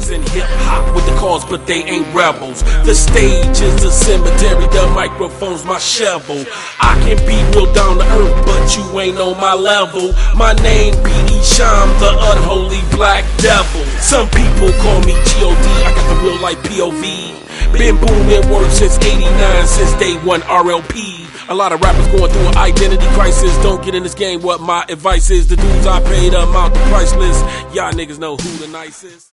represent hip-hop with the cause, but they ain't rebels. The stage is the cemetery, the microphone's my shovel. I can be real down to earth, but you ain't on my level. My name be Esham, the unholy black devil. Some people call me G.O.D., I got the real life P.O.V. Been booming word since 89, since day one RLP. A lot of rappers going through an identity crisis. Don't get in this game, what my advice is. The dudes I paid amount the priceless. Y'all niggas know who the nicest.